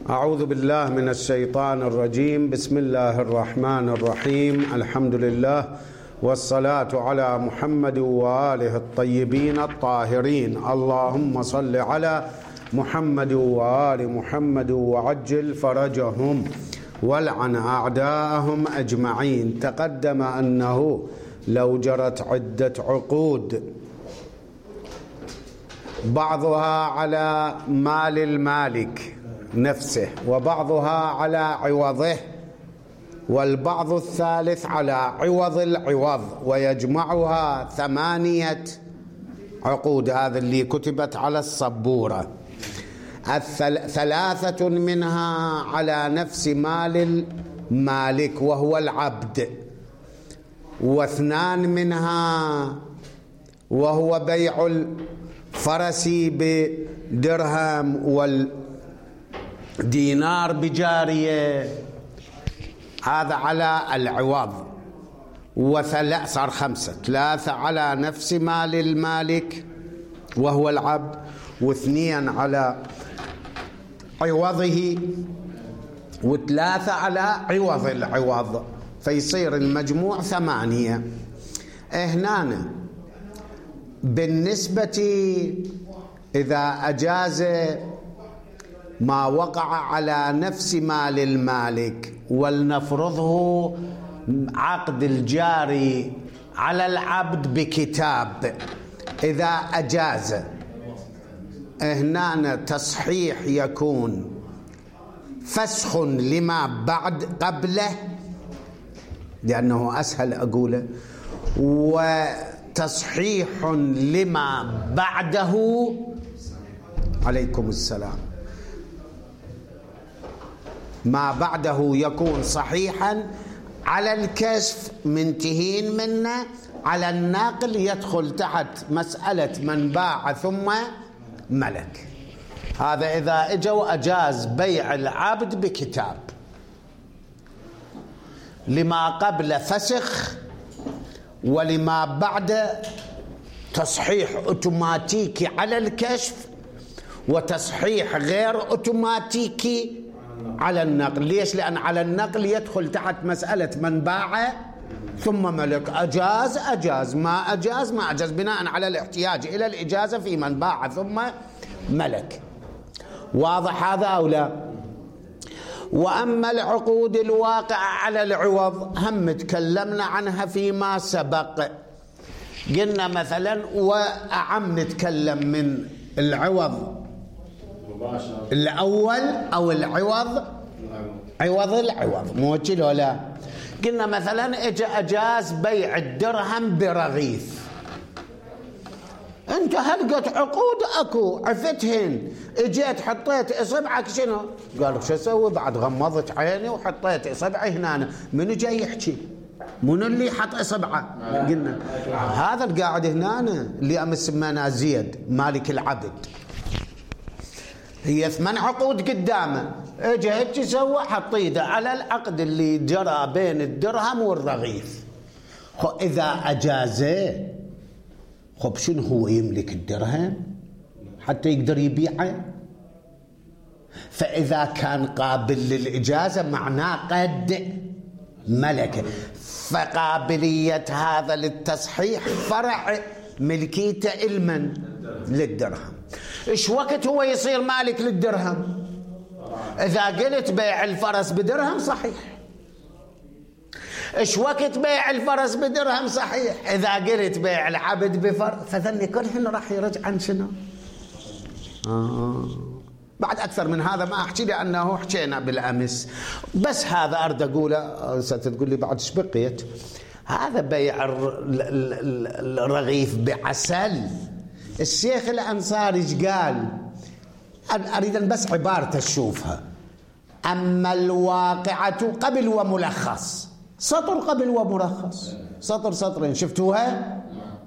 أعوذ بالله من الشيطان الرجيم. بسم الله الرحمن الرحيم. الحمد لله والصلاة على محمد وآله الطيبين الطاهرين. اللهم صل على محمد وآل محمد وعجل فرجهم والعن أعداءهم أجمعين. تقدم أنه لو جرت عدة عقود بعضها على مال المالك نفسه وبعضها على عوضه والبعض الثالث على عوض العوض ويجمعها 8 عقود، هذا اللي كتبت على السبورة. 3 منها على نفس مال المالك وهو العبد، و2 منها وهو بيع الفرس بدرهم والدينار بجارية، هذا على العوض. صار 5، 3 على نفس مال المالك وهو العبد، و2 على عوضه، و3 على عوض العوض، فيصير المجموع 8. هنا بالنسبة إذا أجاز ما وقع على نفس مال المالك، ولنفرضه عقد الجاري على العبد بكتاب، إذا أجاز هنا تصحيح يكون فسخ لما بعد قبله لأنه أسهل أقوله، وتصحيح لما بعده. عليكم السلام. ما بعده يكون صحيحا على الكشف منتهين منه، على الناقل يدخل تحت مسألة من باع ثم ملك. هذا إذا اجوا أجاز بيع العبد بكتاب، لما قبل فسخ ولما بعد تصحيح اوتوماتيكي على الكشف، وتصحيح غير اوتوماتيكي على النقل. ليش؟ لأن على النقل يدخل تحت مسألة من باع ثم ملك. أجاز أجاز، ما أجاز ما أجاز، بناء على الاحتياج إلى الإجازة في من باع ثم ملك. واضح هذا أو لا؟ وأما العقود الواقعة على العوض هم تكلمنا عنها فيما سبق. قلنا مثلا، وأعم نتكلم من العوض الأول أو العوض عوض العوض، مو كذا ولا؟ قلنا مثلا أجاز بيع الدرهم برغيف. أنت هلقت عقود أكو عفتهن، اجيت حطيت إصبعك شنو؟ قال شو أسوي بعد؟ غمضت عيني وحطيت إصبعي هنا. منو جاي يحكي؟ منو اللي حط إصبعه؟ قلنا هذا القاعد هنا اللي أمس سمانا زيد مالك العبد. هي 8 عقود قدامه، اجى هيك سوى، حط ايده على العقد اللي جرى بين الدرهم والرغيف. إذا أجازه شنو هو يملك الدرهم حتى يقدر يبيعه؟ فإذا كان قابل للإجازة معناه قد ملكه، فقابلية هذا للتصحيح فرع ملكيته المن للدرهم. إيش وقت هو يصير مالك للدرهم؟ إذا قلت بيع الفرس بدرهم صحيح. إيش وقت بيع الفرس بدرهم صحيح؟ إذا قلت بيع العبد بفرس، فذني كلهن راح يرجع عن شنو؟ بعد أكثر من هذا ما أحكي لأنه حكينا بالأمس، بس هذا أرد أقوله. ستقول لي بعد إيش بقيت؟ هذا بيع الرغيف بعسل. الشيخ الأنصاري ايش قال؟ أريد أن بس عبارته تشوفها. أما الواقعة قبل وملخص، سطر قبل وملخص، سطر سطرين، شفتوها؟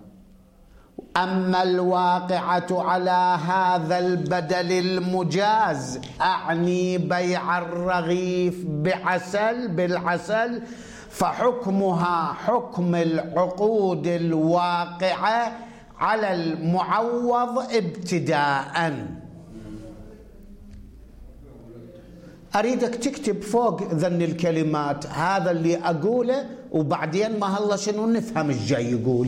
أما الواقعة على هذا البدل المجاز، أعني بيع الرغيف بعسل بالعسل، فحكمها حكم العقود الواقعة على المعوض ابتداءً. أريدك تكتب فوق ذن الكلمات هذا اللي أقوله، وبعدين ما هلا شنو نفهم ايش جاي يقول.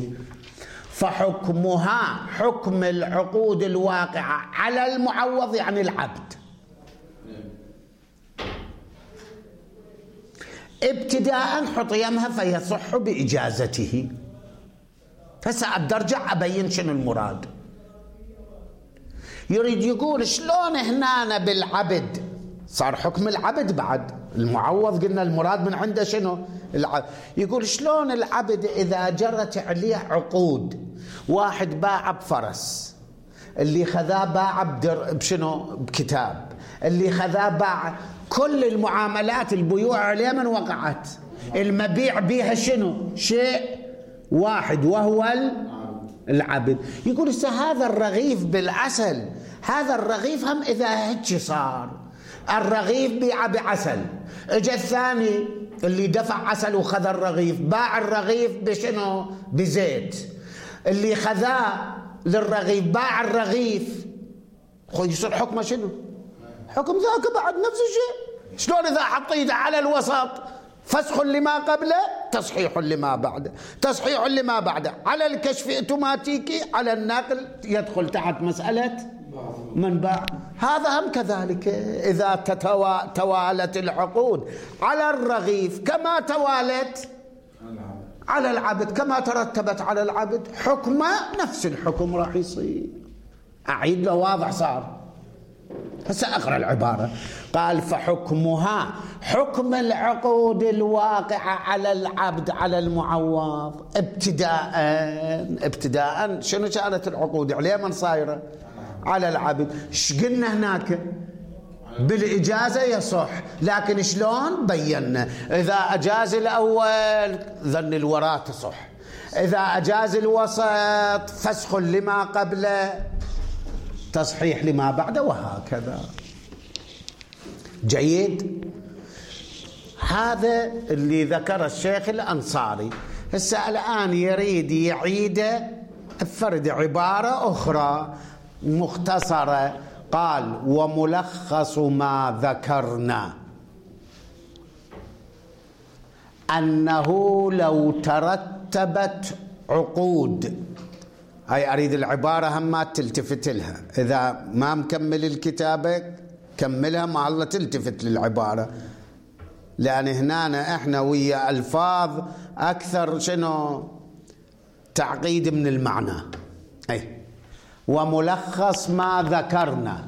فحكمها حكم العقود الواقعة على المعوض يعني العبد ابتداء حط يمها فيصح بإجازته. هسه أرجع أبين شنو المراد. يريد يقول شلون هنا بالعبد صار حكم العبد، بعد المعوض قلنا المراد من عنده شنو العبد. يقول شلون العبد إذا جرت عليه عقود، واحد باع بفرس، اللي خذاه باع بشنو بكتاب، اللي خذاه باع، كل المعاملات البيوع عليه من وقعت، المبيع بيها شنو شيء واحد وهو العبد. يقول هذا الرغيف بالعسل، هذا الرغيف هم إذا هيك صار الرغيف بيع بعسل، اجى الثاني اللي دفع عسل وخذ الرغيف باع الرغيف بشنو بزيت، اللي خذاه للرغيف باع الرغيف، يصير حكمه شنو؟ حكم ذاك بعد نفس الشيء. شلون إذا حطيت على الوسط فسخ لما قبله تصحيح لما بعده، تصحيح لما بعده، على الكشف اوتوماتيكي، على النقل يدخل تحت مسألة من باع. هذا هم كذلك إذا توالت العقود على الرغيف كما توالت على العبد، كما ترتبت على العبد، حكمه نفس الحكم راح يصير. أعيد له واضح صار. هسه أقرأ العبارة. قال فحكمها حكم العقود الواقعة على العبد على المعوض ابتداء شنو كانت العقود عليه من صايرة على العبد. ايش قلنا هناك؟ بالإجازة يصح، لكن شلون بينا؟ إذا أجاز الأول ظن الوراء تصح، إذا أجاز الوسط فسخ لما قبله تصحيح لما بعده، وهكذا. جيد. هذا اللي ذكر الشيخ الأنصاري. هسه الآن يريد يعيد فرد عبارة أخرى مختصرة. قال وملخص ما ذكرنا أنه لو ترتبت عقود، هاي أريد العبارة هم ما تلتفت لها، إذا ما مكمل الكتابة كملها ما الله تلتفت للعبارة، لأن هنا إحنا ويا ألفاظ أكثر شنو تعقيد من المعنى. أي وملخص ما ذكرنا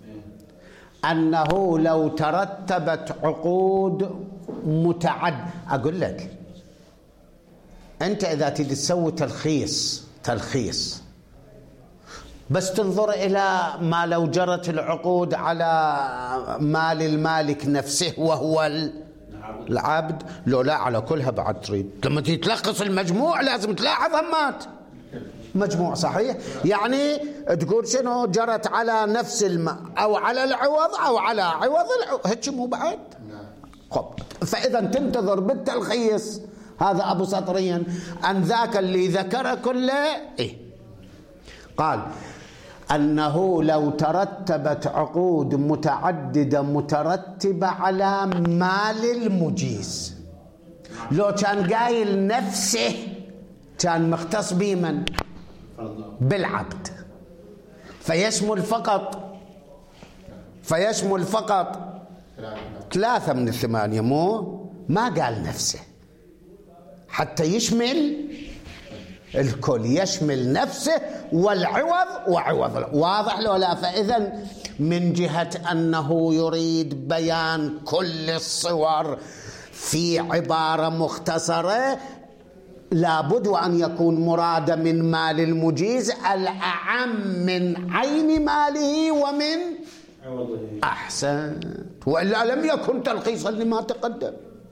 أنه لو ترتبت عقود أقول لك أنت إذا تريد تسوي تلخيص بس تنظر إلى ما لو جرت العقود على مال المالك نفسه وهو العبد، لو لا على كلها بعد تريد. لما تلخص المجموع لازم تلاحظ همات مجموع صحيح، يعني تقول شنو جرت على نفس أو على العوض أو على عوض هيك مو بعد. خب فإذا تنتظر بالتلخيص هذا أبو سطرين أن ذاك اللي ذكره كله قال أنه لو ترتبت عقود متعددة مترتبة على مال المجيز، لو كان قايل نفسه كان مختص بمن؟ بالعبد، فيشمل فقط 3 من 8، ما قال نفسه حتى يشمل الكل، يشمل نفسه والعوض وعوض. واضح لو لا؟ فإذا من جهة أنه يريد بيان كل الصور في عبارة مختصرة، لابد أن يكون مراد من مال المجيز الأعم من عين ماله ومن عوضه. أحسن، وإلا لم يكن تلخيصا لما تقدم.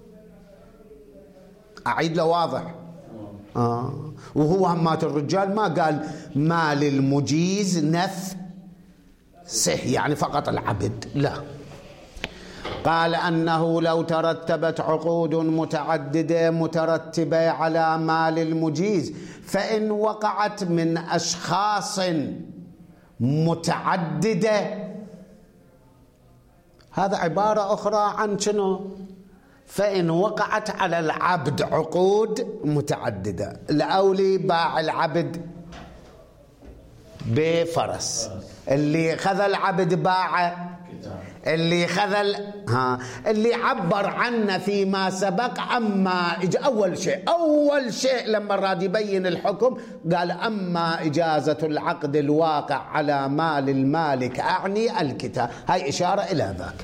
أعيد له واضح. وهو همات الرجال ما قال مال المجيز نفسه يعني فقط العبد، لا، قال أنه لو ترتبت عقود متعددة مترتبة على مال المجيز فإن وقعت من أشخاص متعددة، هذا عبارة أخرى عن شنو؟ فإن وقعت على العبد عقود متعددة. الأولي باع العبد بفرس، اللي خذ العبد باع، اللي خذ اللي عبر عنه فيما سبق عما أول شيء لما راد يبين الحكم قال أما إجازة العقد الواقع على مال المالك أعني الكتاب، هاي إشارة إلى ذاك.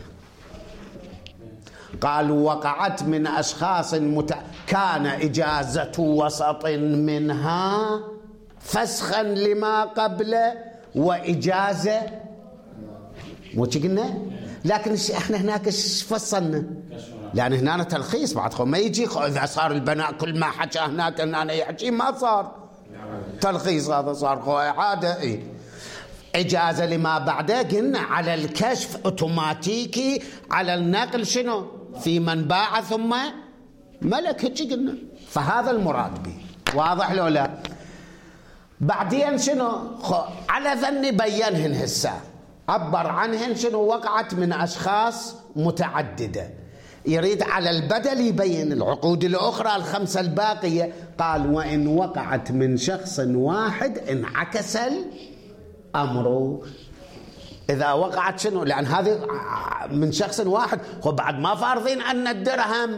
قال وقعت من أشخاص كان إجازة وسط منها فسخا لما قبله وإجازة مو قلنا، لكن احنا هناك فصلنا، لأن هنا تلخيص بعد ما يجي إذا صار البناء كل ما حكى هناك هنا يحكي ما صار تلخيص، هذا صار إعادة. إجازة لما بعده قلنا على الكشف أوتوماتيكي، على النقل شنو في من باع ثم ملك، هيك قلنا. فهذا المراد به، واضح لو لا؟ بعدين شنو على ذني بينهن هسه، عبر عنهن شنو وقعت من أشخاص متعددة، يريد على البدل يبين العقود الأخرى الخمسة الباقية. قال وإن وقعت من شخص واحد انعكس الأمر. إذا وقعت شنو، لأن هذه من شخص واحد، وبعد ما فارضين أن الدرهم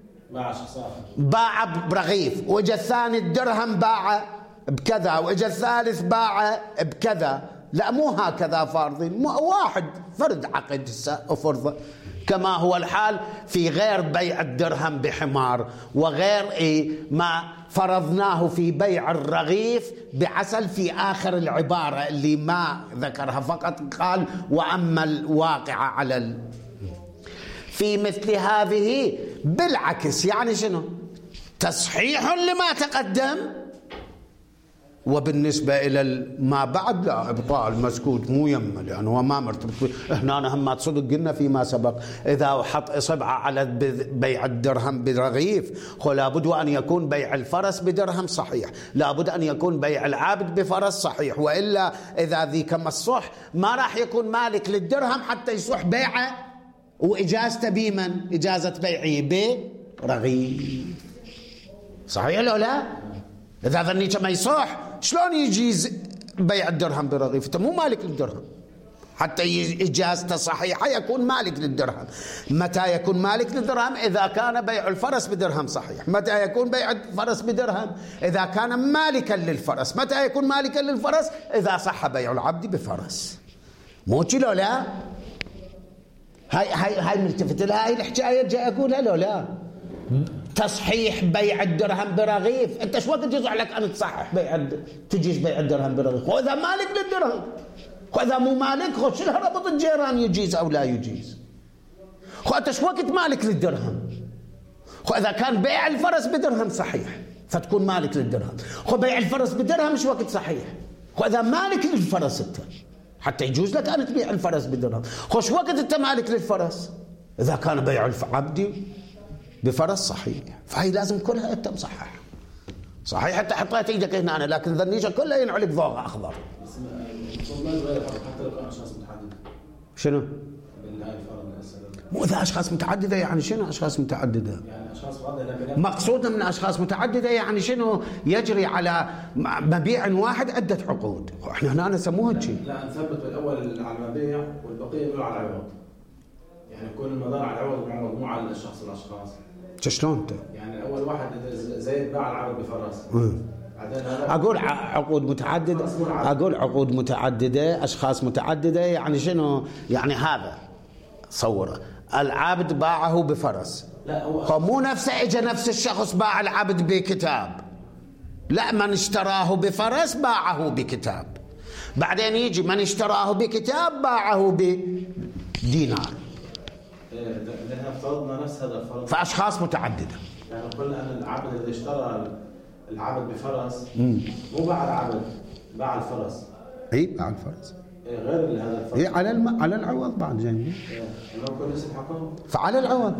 باع برغيف، وجا الثاني الدرهم باع بكذا، وإجا الثالث باع بكذا، لا مو هكذا فارضين، واحد فرد عقد فرضه، كما هو الحال في غير بيع الدرهم بحمار، وغير ما فرضناه في بيع الرغيف بعسل في آخر العبارة اللي ما ذكرها، فقط قال وأما الواقع على في مثل هذه بالعكس. يعني شنو؟ تصحيح لما تقدم، وبالنسبة إلى ما بعد لا، إبطال مسكوت مو يمه، لأنه هو ما مرتبط. هنا هم تصدق قلنا فيما سبق إذا حط إصبعه على بيع الدرهم برغيف لابد أن يكون بيع الفرس بدرهم صحيح، لابد أن يكون بيع العابد بفرس صحيح، وإلا إذا ذي كما الصح ما راح يكون مالك للدرهم حتى يصح بيعه وإجازته بمن؟ إجازة بيعه برغيف. صحيح لو لا؟ إذا ظنيت ما يصح شلون يجيز بيع الدرهم برغيف؟ أنت مو مالك للدرهم، حتى إجازته صحيحة يكون مالك للدرهم. متى يكون مالك للدرهم؟ إذا كان بيع الفرس بدرهم صحيح. متى يكون بيع الفرس بدرهم؟ إذا كان مالكا للفرس. متى يكون مالكا للفرس؟ إذا صح بيع العبد بفرس. مو لو لا؟ هاي ملتفت لها، هاي الحكاية جاي أقولها لو لا؟ تصحيح بيع الدرهم برغيف، انت شو وقت يجوز لك ان تصحح تجيز بيع الدرهم برغيف؟ واذا مالك للدرهم، واذا مو مالك خش لها ربط الجيران يجيز او لا يجيز. انت شو وقت مالك للدرهم؟ واذا كان بيع الفرس بدرهم صحيح فتكون مالك للدرهم، بيع الفرس بدرهم شو وقت صحيح؟ واذا مالك للفرس انت حتى يجوز لك ان تبيع الفرس بدرهم، شو وقت انت مالك للفرس؟ اذا كان بيع العبد بفرس صحيح. فهي لازم كلها انت مصحح صحيح. حتى حطيت ايدك هنا أنا، لكن ذنيشه كلها ينعلق ضوء اخضر. حتى لو كان اشخاص متعدده. شنو؟ مو اذا اشخاص متعدده يعني شنو اشخاص متعدده؟ يعني اشخاص مقصودنا من اشخاص متعدده يعني شنو؟ يجري على مبيع واحد عده عقود، احنا هنا نسموها شيء. لا نثبت بالاول على المبيع والبقيه يقولوا على العوض. يعني يكون المدار على العوض معوض مو على الاشخاص. شلون انت؟ يعني اول واحد زيد باع العبد بفرس. اقول عقود متعدده، اقول عقود متعدده، اشخاص متعدده، يعني شنو؟ يعني هذا صوره العبد باعه بفرس، لا هو مو نفسه اجى نفس الشخص باع العبد بكتاب، لا من اشتراه بفرس باعه بكتاب، بعدين يجي من اشتراه بكتاب باعه بدينار. لأننا افترضنا نفس هذا الفرض فأشخاص متعددة. يعني قلنا أن العبد الذي اشترى العبد بفرس مو باع العبد، باع الفرس. اي باع الفرس. غير هذا الفرس. اي على العوض بعد جاي. لو كل اسم حقهم. فعلى العوض.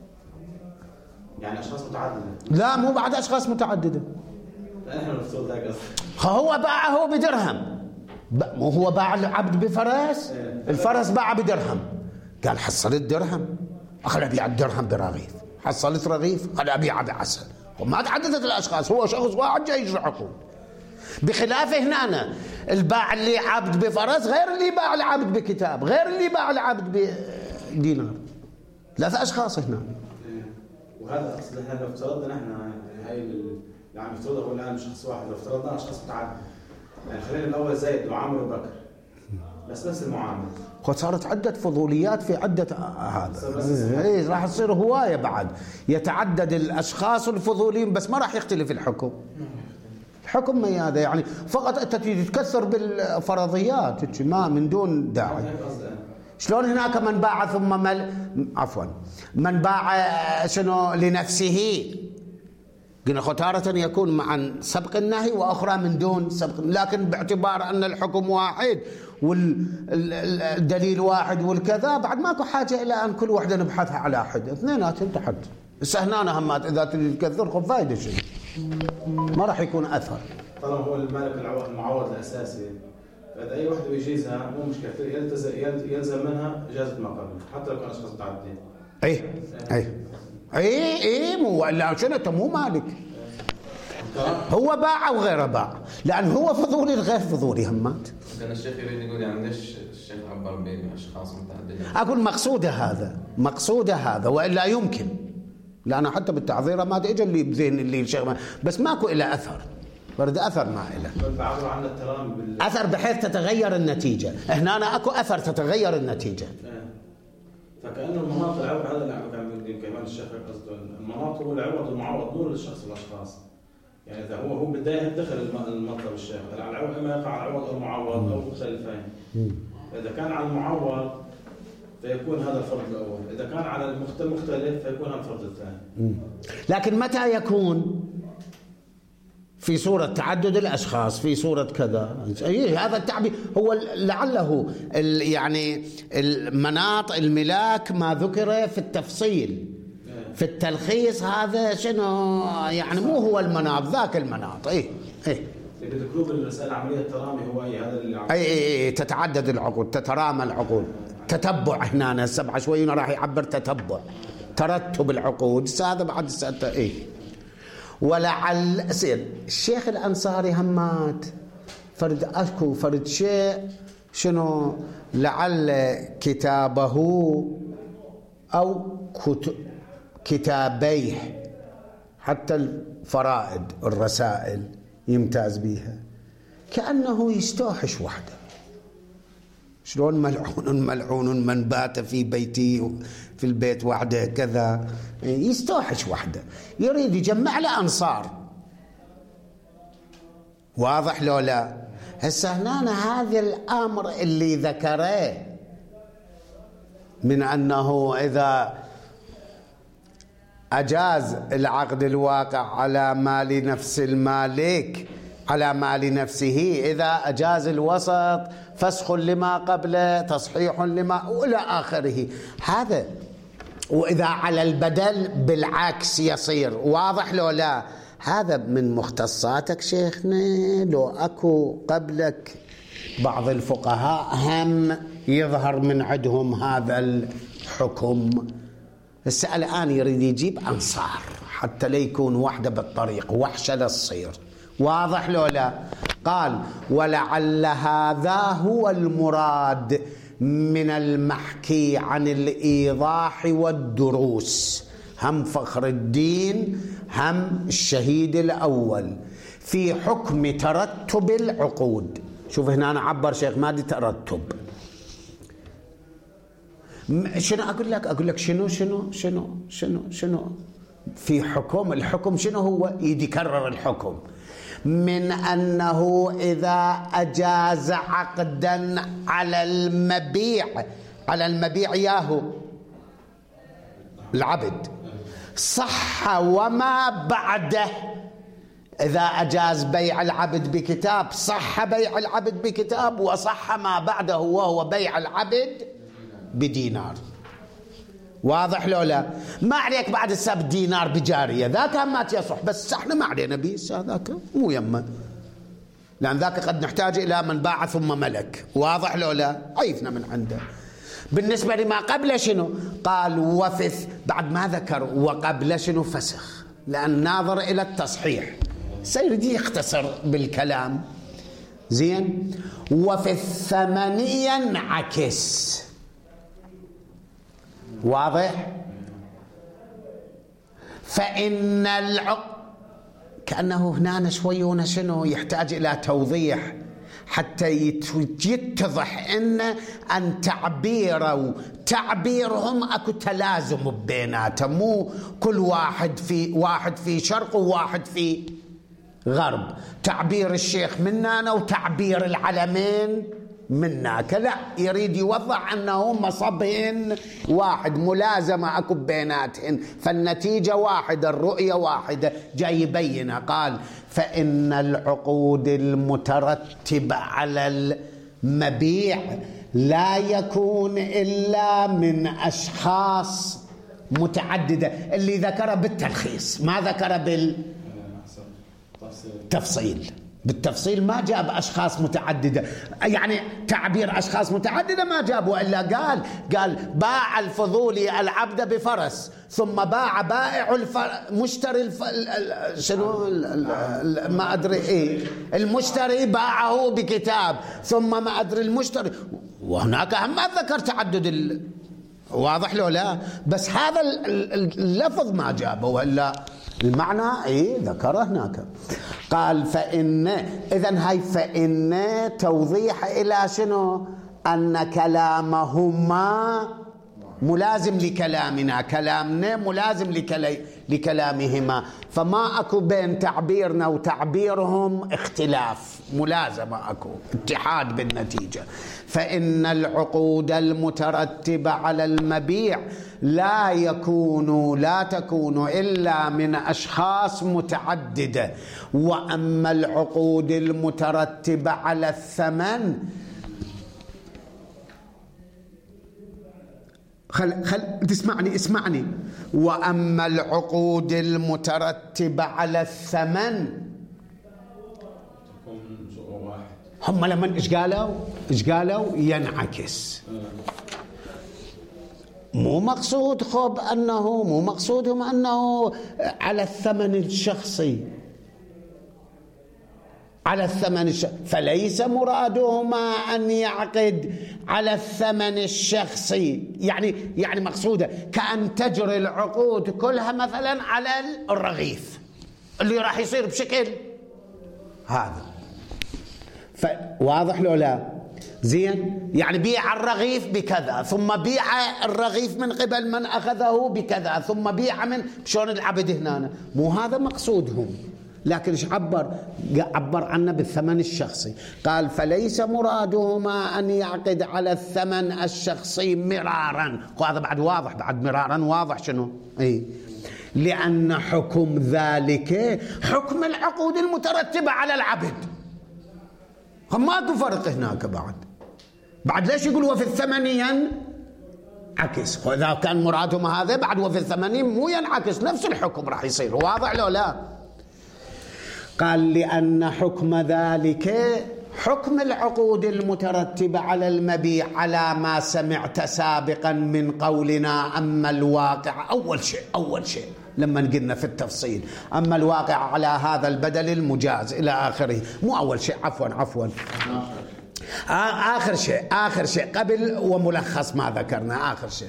يعني أشخاص متعددة. لا مو بعد أشخاص متعددة. لا نحن نفترض ذاك. هو باعه بدرهم. مو هو باع العبد بفرس؟ الفرس باع بدرهم. قال حصلت درهم، خل أبيع الدرهم برغيف. حصلت رغيف، خل أبيعه بعسل. وما تعددت الأشخاص، هو شخص واحد جاي يشرح عقود. بخلاف هنا الباع اللي عبد بفرس غير اللي باع العبد بكتاب، غير اللي باع العبد بدينار. 3 أشخاص هنا. وهذا اصل احنا لو افترضنا نحن هاي اللي عم يفترضها هو الان شخص واحد، لو افترضنا اشخاص متعدد يعني خلينا الاول زيد وعمرو وبكر بس نفس المعامله، صارت عدة فضوليات في عدة هذا راح تصير هواية بعد، يتعدد الأشخاص الفضوليين بس ما راح يختلف الحكم. الحكم ما هذا يعني فقط أنت تتكثر بالفرضيات ما من دون داعي. شلون هناك من باع ثم من باع شنو لنفسه، قلنا تارة يكون مع سبق النهي وأخرى من دون سبق، لكن باعتبار أن الحكم واحد والدليل واحد والكذا بعد ماكو حاجة إلى أن كل واحدة نبحثها على حد، اثنيناتهم تحت. السهنانة همات إذا تريد تكثر خذ فايدة شيء ما راح يكون أثر. طالما هو المالك المعوض الأساسي فإذا أي وحدة بيجيزها مو مشكلة، يلزم منها إجازة ما قبل حتى لو كان أشخاص متعددين. اي مو لا شنو انت مو مالك، هو باع او غير باع، لان هو فضولي الغير فضولي همات. كان الشيخ يريد يقول يعني ليش الشيخ عبر بين اشخاص متعددين؟ اقول مقصوده هذا والا يمكن، لانه حتى بالتعذيره ما اجى اللي بذهن اللي الشيخ بس ماكو له اثر، برد اثر ما له بعضوا عن الترامي اثر بحيث تتغير النتيجه. هنا أنا اكو اثر تتغير النتيجه. فكأنه المناط العوض هذا اللي عم كمان الشيخ قصده، المناط هو العوض المعوض مو للشخص والاشخاص. يعني اذا هو بده يدخل المطلب الشيخ على العوض، اما يقع على العوض او المعوض او مختلفين. اذا كان على المعوض فيكون هذا الفرض الاول، اذا كان على المختلف فيكون هذا الفرض الثاني. لكن متى يكون؟ في صورة تعدد الأشخاص، في صورة كذا. هذا التعبير هو لعله يعني المناط الملاك ما ذكر في التفصيل، في التلخيص هذا شنو يعني مو هو المناط ذاك المناط. بذكروه بالرسالة عملية الترامي هو هذا اللي تتعدد العقود، تترامى العقود، تتبع هنا السبعة شوي راح يعبر تتبع ترتب العقود. هذا بعد السنة ولعل سير الشيخ الأنصاري همات فرد شيء شنو لعل كتابه أو كتابيه حتى الفرائد الرسائل يمتاز بها، كأنه يستوحش وحده. شلون ملعون من بات في بيتي في البيت وحده كذا، يستوحش وحده، يريد يجمع له أنصار. واضح لو لا؟ هسه هنا هذا الأمر اللي ذكره من أنه إذا أجاز العقد الواقع على مال نفس المالك على مال نفسه، إذا أجاز الوسط فسخ لما قبله تصحيح لما وإلى آخره، هذا. وإذا على البدل بالعكس يصير. واضح لو لا؟ هذا من مختصاتك شيخنا. لو أكو قبلك بعض الفقهاء هم يظهر من عندهم هذا الحكم، السؤال الآن يريد يجيب أنصار حتى لا يكون وحده بالطريق وحشة للصير. واضح لو لا؟ قال ولعل هذا هو المراد من المحكي عن الإيضاح والدروس، هم فخر الدين هم الشهيد الأول في حكم ترتب العقود. شوف هنا أنا عبر شيخ مادي ترتب. شنو أقول لك شنو في حكم. الحكم شنو هو؟ يكرر الحكم من أنه إذا أجاز عقدا على المبيع ياهو العبد صح وما بعده. إذا أجاز بيع العبد بكتاب صح بيع العبد بكتاب، وصح ما بعده وهو بيع العبد بدينار. واضح لو لا؟ ما عليك بعد السب دينار بجارية، ذاك ما يصح، بس احنا ما علينا به ذاك مو يمه، لأن ذاك قد نحتاج إلى من باع ثم ملك. واضح لو لا؟ عيفنا من عنده. بالنسبة لما قبل شنو؟ قال بعد ما ذكر وقبل شنو فسخ، لأن ناظر إلى التصحيح سيريد يختصر بالكلام. زين. وفي الثمن ينعكس. واضح؟ فإن كأنه هنا شوي شنو يحتاج إلى توضيح حتى يتضح أن تعبيرهم أكو تلازم بيناتهم، مو كل واحد في شرق وواحد في غرب. تعبير الشيخ مننا وتعبير العلمين منك، لا، يريد يوضح أنه مصبهن واحد، ملازمة أكو بيناتهن، فالنتيجة واحدة، الرؤية واحدة. جاي يبينها. قال فإن العقود المترتبة على المبيع لا يكون إلا من أشخاص متعددة، اللي ذكره بالتلخيص، ما ذكره بالتفصيل. بالتفصيل ما جاب أشخاص متعددة، يعني تعبير أشخاص متعددة ما جاب، وإلا قال باع الفضولي العبد بفرس، ثم باع بائع مشتري ما أدري إيه، المشتري باعه بكتاب، ثم ما أدري المشتري، وهناك هم ما ذكر تعدد واضح له؟ لا، بس هذا اللفظ ما جابه، وإلا المعنى ذكره هناك. قال فإن توضيح إلى شنو؟ أن كلامهما ملازم لكلامنا، كلامنا ملازم لكلامهما، فما أكو بين تعبيرنا وتعبيرهم اختلاف، ملازمة أكو، اتحاد بالنتيجة. فإن العقود المترتبة على المبيع لا تكون إلا من أشخاص متعددة، وأما العقود المترتبة على الثمن اسمعني. وأما العقود المترتبة على الثمن هم لما إيش قالوا ينعكس. مو مقصودهم أنه على الثمن الشخصي، على الثمن فليس مرادهما أن يعقد على الثمن الشخصي، يعني مقصوده كأن تجري العقود كلها مثلا على الرغيف اللي راح يصير بشكل هذا. واضح له؟ لا. زين. يعني بيع الرغيف بكذا، ثم بيع الرغيف من قبل من أخذه بكذا، ثم بيع من شلون العبد هنا. مو هذا مقصودهم، لكن ايش عبر عنه بالثمن الشخصي. قال فليس مرادهما أن يعقد على الثمن الشخصي مرارا. وهذا بعد واضح، بعد مرارا واضح شنو؟ لأن حكم ذلك حكم العقود المترتبة على العبد. ما فرق هناك بعد ليش يقول وفي الثمن ينعكس؟ وإذا كان مرادهم هذا بعد وفي الثمن مو ينعكس، نفس الحكم راح يصير. واضح له؟ لا. قال لأن حكم ذلك حكم العقود المترتبة على المبيع على ما سمعت سابقا من قولنا. أما الواقع أول شيء لما قلنا في التفصيل، أما الواقع على هذا البدل المجاز إلى آخره. مو أول شيء، عفوا آخر شيء قبل وملخص ما ذكرنا. آخر شيء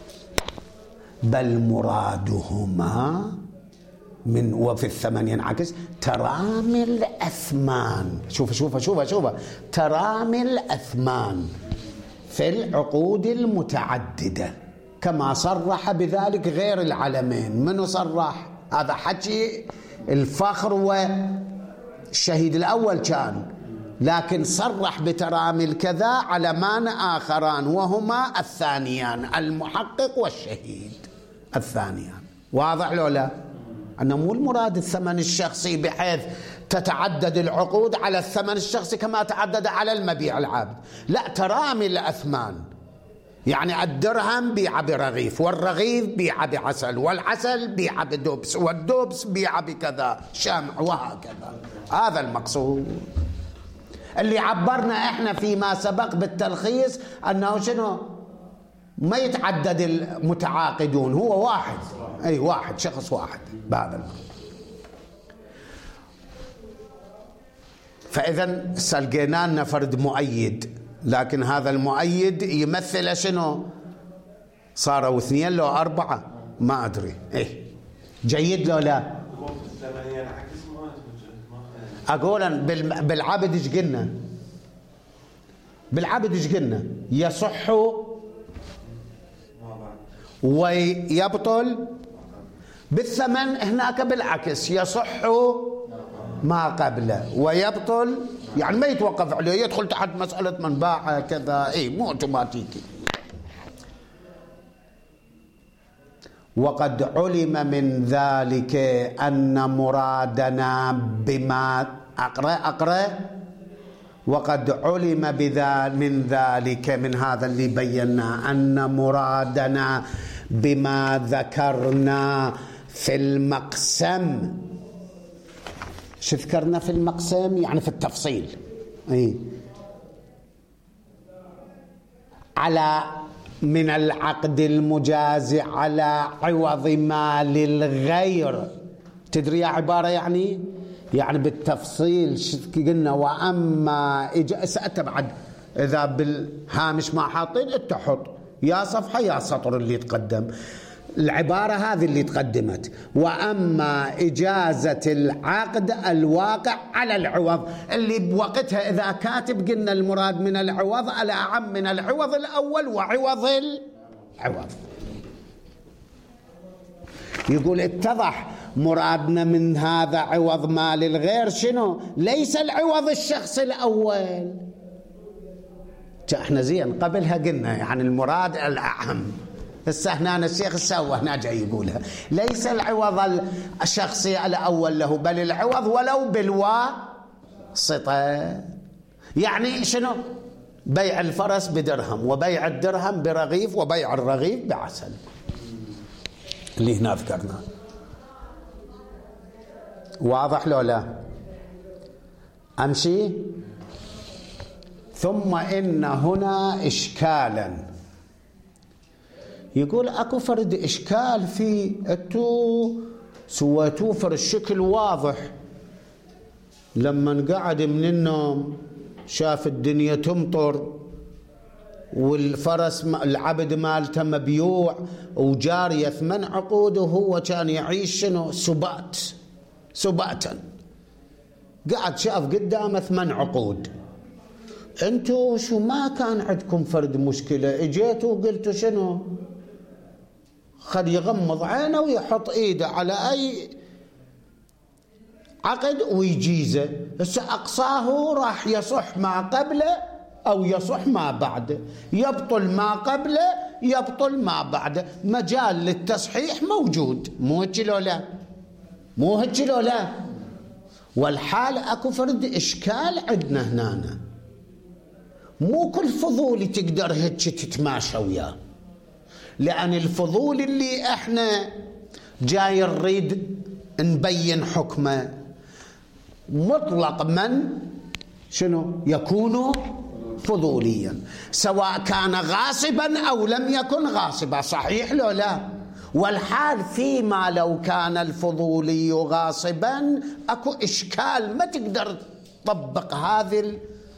بل مرادهما من وفي الثمن ينعكس ترامي الأثمان. شوف ترامي الأثمان في العقود المتعددة، كما صرح بذلك غير العلمين. منو صرح؟ هذا حكي الفخر والشهيد الأول كان، لكن صرح بترامي الكذا علمان آخران، وهما الثانيان، المحقق والشهيد الثانيان. واضح له؟ لا. أنه مو المراد الثمن الشخصي بحيث تتعدد العقود على الثمن الشخصي كما تعدد على المبيع العابد، لا، ترامي الأثمان. يعني الدرهم بيع برغيف، والرغيف بيع بعسل، والعسل بيع بدبس، والدبس بيع بكذا شمع، وهكذا. هذا المقصود اللي عبرنا احنا فيما سبق بالتلخيص أنه شنو؟ ما يتعدد المتعاقدون، هو واحد، أي واحد، شخص واحد بهذا المعنى. فإذا لقينا لنا فرد مؤيد، لكن هذا المؤيد يمثل شنو؟ صاروا 2 لو 4، ما أدري. إيه جيد لو لا؟ أقولا بالعبد إيش قلنا؟ بالعبد إيش قلنا؟ يصح ويبطل. بالثمن هناك بالعكس، يصح ما قبله ويبطل، يعني ما يتوقف عليه، يدخل تحت مسألة من باع كذا، إيه مو اوتوماتيكي. وقد علم من ذلك أن مرادنا بما أقرأ وقد علم من ذلك، من هذا اللي بينا، أن مرادنا بما ذكرنا في المقسم. شو ذكرنا في المقسم؟ يعني في التفصيل، أي على من العقد المجاز على عوض ما للغير. تدري يا عبارة يعني بالتفصيل قلنا وأما سأتبعد إذا بالهامش ما حاطين أنت حط يا صفحة يا سطر اللي يتقدم. العبارة هذه اللي تقدمت، وأما إجازة العقد الواقع على العوض، اللي بوقتها إذا كاتب قلنا المراد من العوض على أعم من العوض الأول وعوض العوض. يقول اتضح مرادنا من هذا عوض ما للغير شنو؟ ليس العوض الشخص الأول. احنا زين قبلها قلنا يعني المراد الأعم. هسه هنا الشيخ السوا هنا جاي يقولها، ليس العوض الشخصي الأول له، بل العوض ولو بالواسطة. يعني شنو؟ بيع الفرس بدرهم، وبيع الدرهم برغيف، وبيع الرغيف بعسل، اللي هنا ذكرنا. واضح لو لا؟ أمشي. ثم إن هنا إشكالا، يقول أكو فرد إشكال في أنتو سويتوه في الشكل واضح. لما قعد من النوم شاف الدنيا تمطر والفرس العبد مالته مبيوع وجارية 8 عقود، وهو كان يعيش شنو؟ سباتا. قعد شاف قدامه 8 عقود. انتو شو ما كان عندكم فرد مشكلة، اجيتوا وقلتوا شنو؟ خد يغمض عينه ويحط ايده على اي عقد ويجيزه. هسه اقصاه راح يصح ما قبله او يصح ما بعده، يبطل ما قبله يبطل ما بعده، مجال للتصحيح موجود. مو هيك لو لا؟ مو هيك لو لا؟ والحال اكو فرد اشكال عندنا هنا، مو كل فضولي تقدر هيك تتماشى وياه، لأن الفضول اللي احنا جاي نريد نبين حكمه مطلق من شنو يكون فضوليا، سواء كان غاصبا أو لم يكن غاصبا. صحيح لو لا؟ والحال فيما لو كان الفضولي غاصبا اكو إشكال، ما تقدر تطبق هذه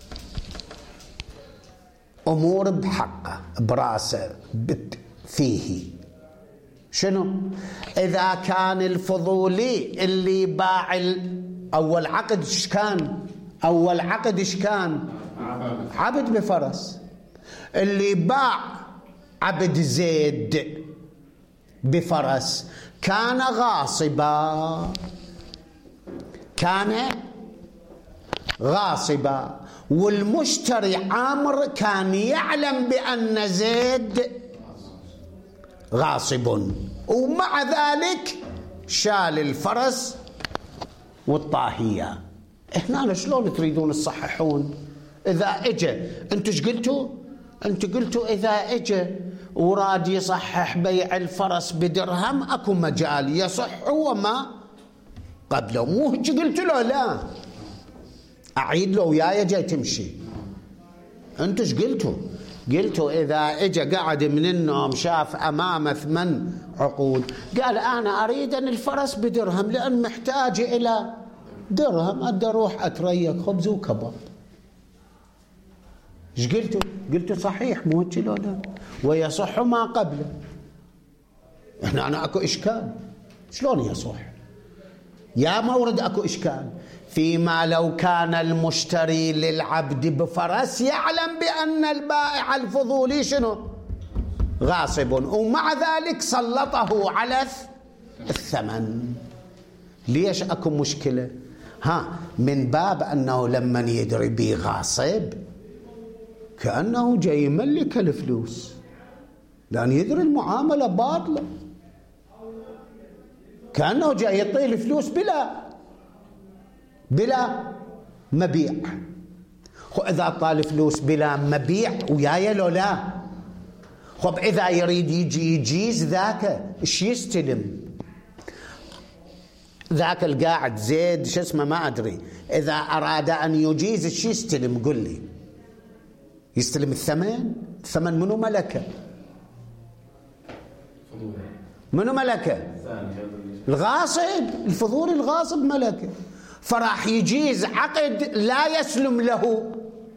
الأمور بحقه براسه فيه. شنو؟ إذا كان الفضولي اللي باع أول عقد إيش كان؟ أول عقد إيش كان؟ عبد بفرس. اللي باع عبد زيد بفرس كان غاصبا، كان غاصبا، والمشتري عامر كان يعلم بأن زيد غاصب، ومع ذلك شال الفرس والطاهية. هنا شلون تريدون تصححون؟ إذا اجى انتوا ايش قلتوا؟ انتوا قلتوا إذا اجى وراد يصحح بيع الفرس بدرهم اكو مجال يصح وما قبله. مو هيك قلتوا له؟ لا، أعيد له وياي جاي تمشي. أنتوا ايش قلتوا؟ قلتوا إذا إجا قعد من النوم شاف أمامه 8 عقود قال أنا أريد أن الفرس بدرهم لأن محتاج إلى درهم، أدى أروح أتريق خبز وكباب. إيش قلتوا؟ قلتوا صحيح مو هيك لو لا؟ ويصح ما قبله. أنا أكو إشكال، شلون يصح؟ يا مورد أكو إشكال فيما لو كان المشتري للعبد بفرس يعلم بأن البائع الفضولي شنو؟ غاصب، ومع ذلك سلطه على الثمن. ليش أكو مشكلة؟ من باب أنه لما يدري بي غاصب كأنه جاي يملك الفلوس، لأن يدري المعاملة باطلة، كأنه جاي يعطيه الفلوس بلا مبيع. إذا طال فلوس بلا مبيع وياي لو لا؟ خب إذا يريد يجي يجيز ذاك إيش يستلم؟ ذاك القاعد زيد شو اسمه ما أدري، إذا أراد أن يجيز إيش يستلم؟ قل لي. يستلم الثمن منو ملكه؟ منو ملكه؟ الغاصب الفضولي، الغاصب ملكه. فراح يجيز عقد لا يسلم له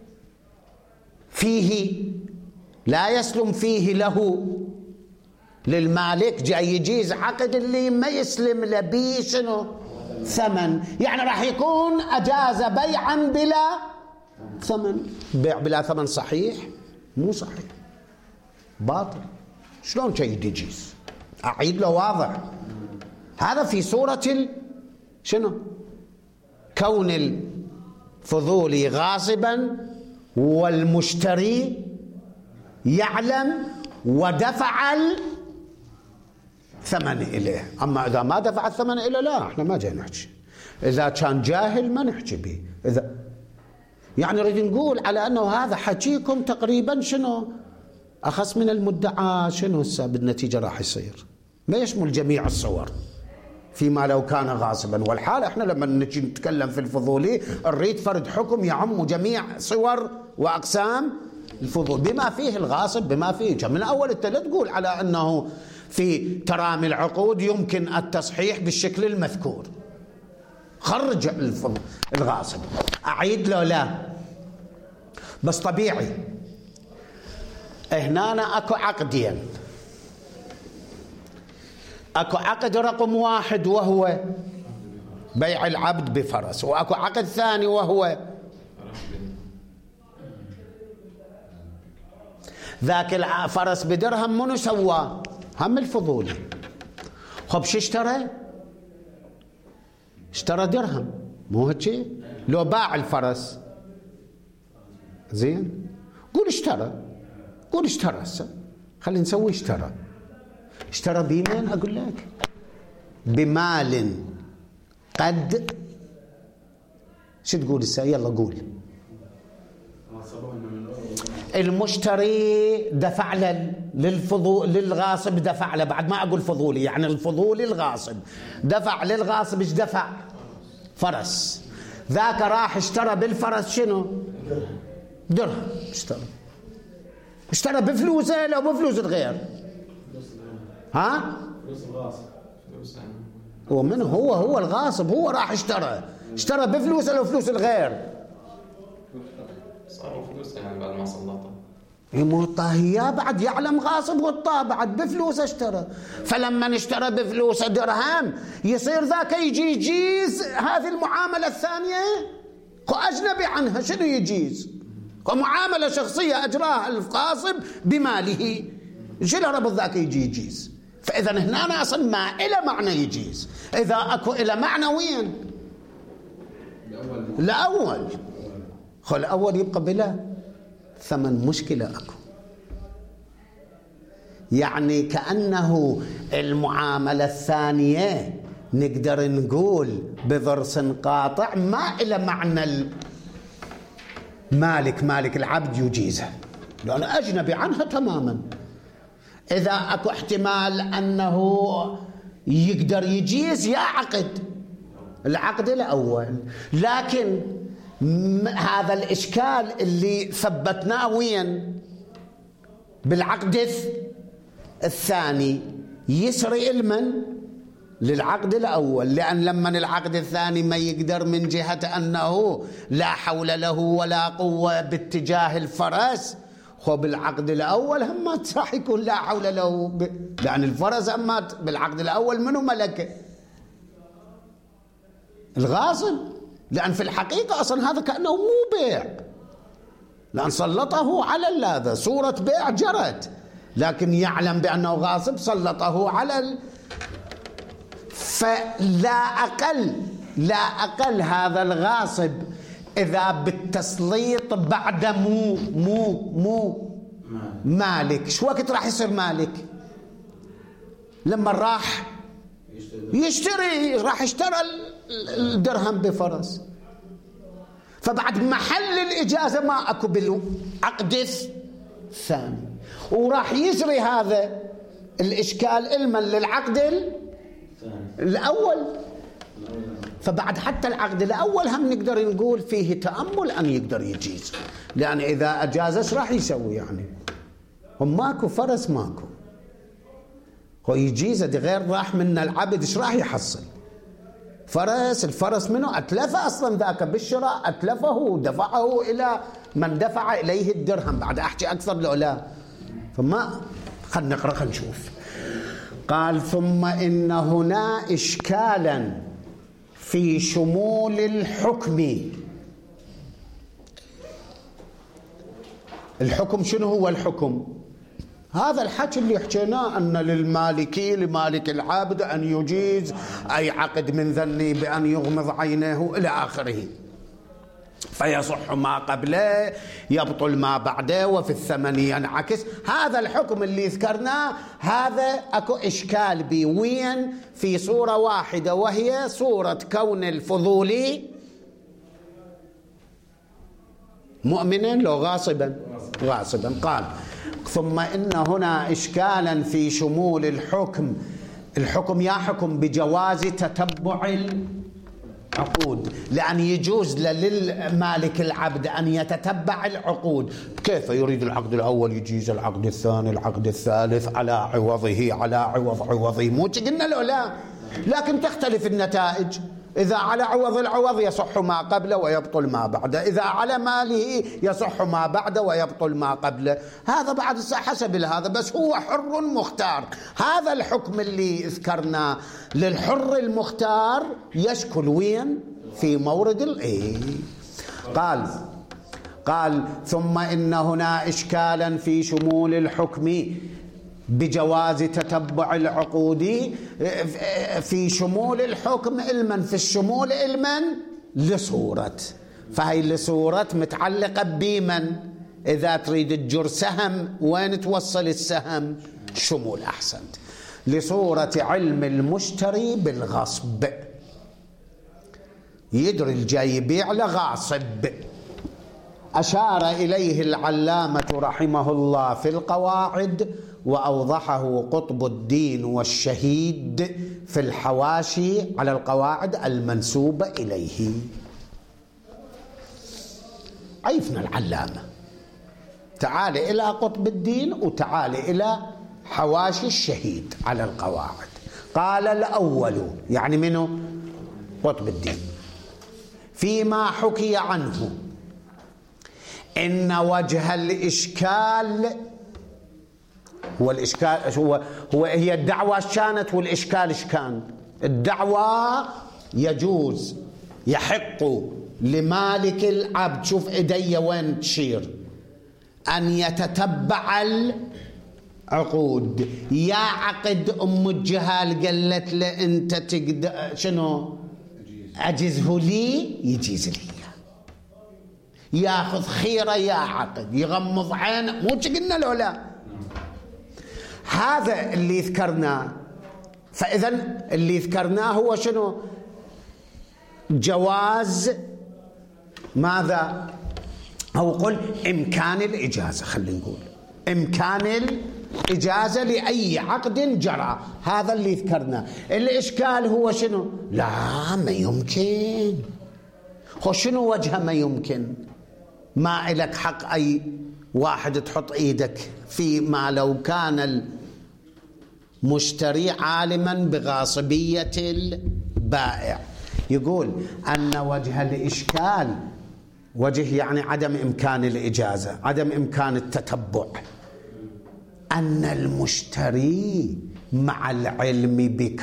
فيه، لا يسلم فيه له للمالك، جاي يجيز عقد اللي ما يسلم له بيه شنو؟ ثمن. يعني راح يكون أجاز بيعا بلا ثمن. بيع بلا ثمن صحيح؟ مو صحيح، باطل. شلون شيء يجيز؟ أعيد له واضح. هذا في صورة شنو؟ كون الفضولي غاصبا والمشتري يعلم ودفع الثمن إليه. أما إذا ما دفع الثمن إليه لا، احنا ما جاي نحكي. إذا كان جاهل ما نحكي به. إذا يعني نريد نقول على أنه هذا حكيكم تقريبا شنو أخص من المدعى، شنو هسه بالنتيجة راح يصير، ما يشمل جميع الصور فيما لو كان غاصبا. والحال احنا لما نجي نتكلم في الفضولي نريد فرد حكم يعم جميع صور وأقسام الفضول بما فيه الغاصب بما فيه. من أول لا تقول على أنه في ترامي العقود يمكن التصحيح بالشكل المذكور، خرج الغاصب. أعيد له لا، بس طبيعي هنا أكو عقدين. أكو عقد رقم 1 وهو بيع العبد بفرس، وأكو عقد ثاني وهو ذاك الفرس بدرهم. منو سواه؟ هم الفضولي. خب شو اشترى؟ اشترى درهم، مو هيك؟ لو باع الفرس زين قول اشترى، قول اشترى. هسه خلينا نسوي اشترى بمن؟ أقول لك بمال قد شو تقول هسه؟ يلا قول. المشتري دفع للغاصب، دفع له، بعد ما أقول فضولي يعني الفضولي الغاصب دفع للغاصب. ايش دفع؟ فرس. ذاك راح اشترى بالفرس شنو؟ درهم. اشترى بفلوسه لو بفلوس الغير؟ فلوس الغاصب. ومن هو الغاصب، هو راح اشترى بفلوسه لو فلوس الغير؟ صاروا فلوس يعني بعد ما سلطه. هي بعد يعلم غاصب والطا بعد بفلوسه اشترى. فلما اشترى بفلوسه درهم يصير ذاك يجي يجيز هذه المعاملة الثانية أجنبي عنها. شنو يجيز؟ ومعاملة شخصية أجراها الغاصب بماله، شنو ربط ذاك يجي يجيز؟ فإذا هنا أنا أصلا ما إلى معنى يجيز. إذا أكو إلى معنى وين؟ الأول. الأول يبقى بلا ثمن. مشكلة أكو، يعني كأنه المعاملة الثانية نقدر نقول بضرس قاطع ما إلى معنى مالك العبد يجيزها لأنه أجنبي عنها تماما. إذا أكو احتمال أنه يقدر يجيز يا العقد الأول. لكن هذا الإشكال اللي ثبتناه وين؟ بالعقد الثاني يسري المن للعقد الأول، لأن لما العقد الثاني ما يقدر من جهة أنه لا حول له ولا قوة باتجاه الفرس، خو بالعقد الأول همات راح يكون لا حول له لأن الفرس همات بالعقد الأول منه ملكه الغاصب، لأن في الحقيقة أصلا هذا كأنه مو بيع، لأن سلطه على هذا صورة بيع جرت، لكن يعلم بأنه غاصب سلطه على فلا أقل هذا الغاصب إذا بالتسليط بعد مو مالك، شو وقت راح يصير مالك؟ لما راح يشتري، راح اشترى الدرهم بفرس، فبعد محل الإجازة ما أكو بالعقد الثاني، وراح يجري هذا الإشكال علما للعقد الأول. فبعد حتى العقد الأول هم نقدر نقول فيه تأمل أن يقدر يجيز، لأن إذا أجاز ايش راح يسوي يعني؟ هم ماكو فرس، ماكو هو يجيز غير راح من العبد ايش راح يحصل؟ فرس، الفرس منه أتلفه أصلا ذاك بالشراء، أتلفه ودفعه إلى من دفع إليه الدرهم. بعد أحكي أكثر لو لا، فما خلنا نقرأ خلنا نشوف. قال ثم إن هنا إشكالا في شمول الحكم. الحكم شنو هو الحكم؟ هذا الحكي اللي حكيناه أن للمالكي لمالك العبد أن يجيز أي عقد من ذني بأن يغمض عينيه إلى آخره، فيصح ما قبله يبطل ما بعده وفي الثمن ينعكس. هذا الحكم اللي ذكرناه هذا أكو إشكال بي وين؟ في صورة واحدة، وهي صورة كون الفضولي مؤمنا لو غاصبا. قال ثم إن هنا إشكالا في شمول الحكم. الحكم يحكم بجواز تتبع العقود، لأن يجوز للمالك العبد أن يتتبع العقود. كيف يريد العقد الأول يجيز العقد الثاني، العقد الثالث على عوضه، على عوضه، مو قلنا له لا، لكن تختلف النتائج. إذا على عوض العوض يصح ما قبله ويبطل ما بعده، إذا على ماله يصح ما بعده ويبطل ما قبله. هذا بعد حسب هذا، بس هو حر مختار. هذا الحكم اللي ذكرناه للحر المختار يشكل وين؟ في مورد قال ثم إن هنا إشكالا في شمول الحكم بجواز تتبع العقود. في شمول الحكم علما، في الشمول علما لصورة، فهي لصورة متعلقة بمن؟ إذا تريد تجر سهم وين توصل السهم؟ شمول. أحسنت. لصورة علم المشتري بالغصب، يدري الجاي يبيع لغاصب. أشار إليه العلامة رحمه الله في القواعد، وأوضحه قطب الدين والشهيد في الحواشي على القواعد المنسوبة إليه. عيفنا العلامة، تعال إلى قطب الدين وتعال إلى حواشي الشهيد على القواعد. قال الأول، يعني منه؟ قطب الدين. فيما حكي عنه إن وجه الإشكال، هو الإشكال هي الدعوة شانت والإشكال شكان. الدعوة يجوز يحق لمالك العبد، شوف إيدي وين تشير، أن يتتبع العقود. يا عقد أم الجهال قالت له أنت تقدر شنو أجزه لي، يجيز لي، ياخذ خيره يا عقد، يغمض عينه، مو قلنا له لا. هذا اللي ذكرناه. فإذا اللي ذكرناه هو شنو؟ جواز ماذا؟ أو قل إمكان الإجازة، خلينا نقول إمكان الإجازة لأي عقد جرى. هذا اللي ذكرناه. الإشكال هو شنو؟ لا ما يمكن. شنو وجه ما يمكن؟ ما إلك حق أي واحد تحط ايدك فيما لو كان المشتري عالما بغاصبية البائع. يقول أن وجه الإشكال، وجه يعني عدم إمكان الإجازة، عدم إمكان التتبع، أن المشتري مع العلم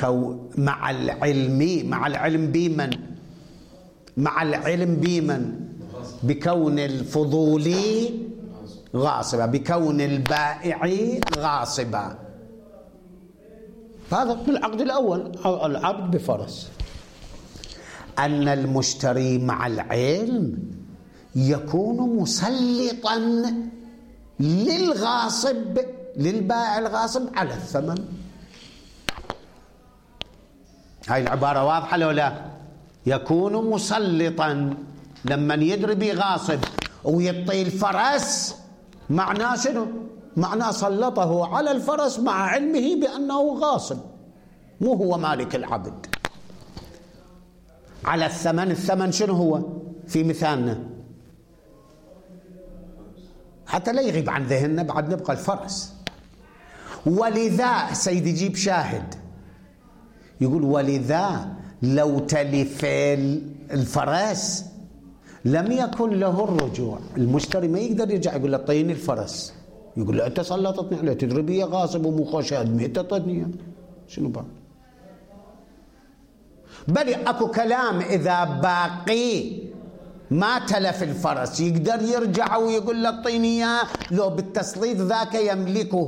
بمن بكون الفضولي غاصبا، بكون البائع غاصبا. هذا بالعقد الأول، العبد بفرس. أن المشتري مع العلم يكون مسلطا للغاصب، للبائع الغاصب على الثمن. هاي العبارة واضحة لو لا؟ يكون مسلطا، لما يدري بغاصب ويعطي الفرس، معناه شنو؟ معناه سلطه على الفرس مع علمه بأنه غاصب، مو هو مالك العبد. على الثمن، الثمن شنو هو في مثالنا؟ حتى لا يغيب عن ذهننا بعد نبقى الفرس. ولذا سيدي يجيب شاهد يقول ولذا لو تلف الفرس لم يكن له الرجوع. المشتري ما يقدر يرجع يقول له اعطيني الفرس، يقول له انت سلطتني عليه، تدري بي غاصب ومو خوش ادمي، انت اعطيني شنو بعد؟ بل اكو كلام اذا باقي ما تلف الفرس يقدر يرجع ويقول له اعطيني اياه، لو بالتسليط ذاك يملكه.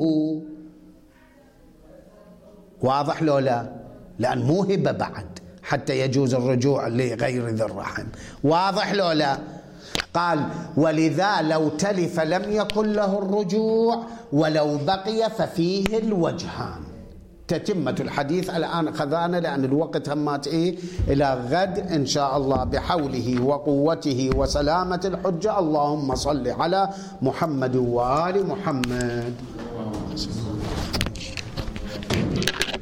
واضح لو لا؟ لان مو هبه بعد حتى يجوز الرجوع لغير ذي الرحم. واضح لو لا؟ قال ولذا لو تلف لم يكن له الرجوع ولو بقي ففيه الوجهان. تتمة الحديث الآن خذانا لأن الوقت همات إلى غد إن شاء الله بحوله وقوته وسلامة الحجة. اللهم صل على محمد وآل محمد.